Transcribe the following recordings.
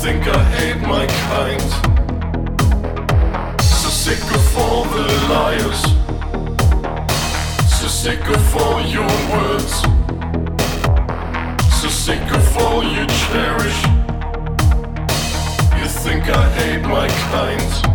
think I hate my kind. So sick of all the liars, so sick of all your words, so sick of all you cherish. You think I hate my kind.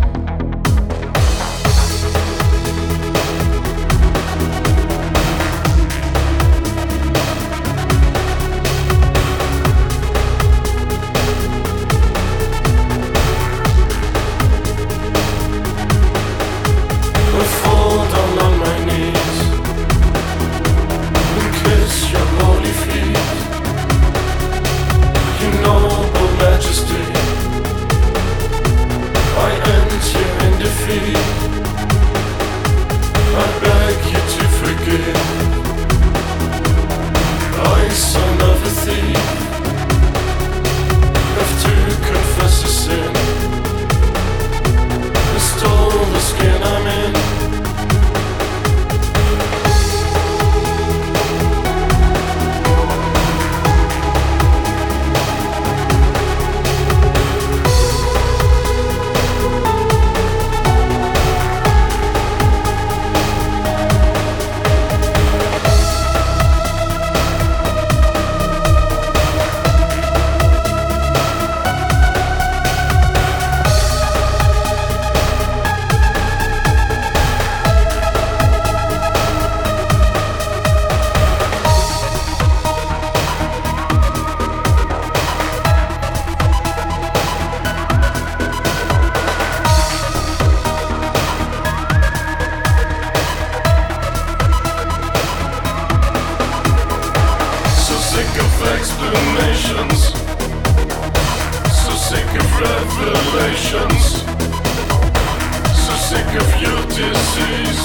Explanations, so sick of revelations, so sick of your disease.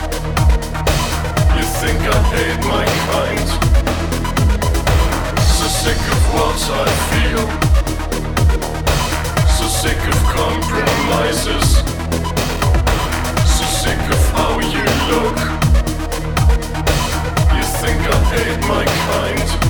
You think I hate my kind. So sick of what I feel, so sick of compromises, so sick of how you look. You think I hate my kind.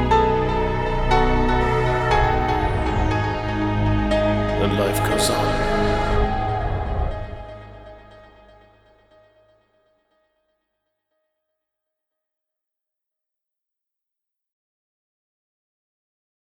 And life goes on.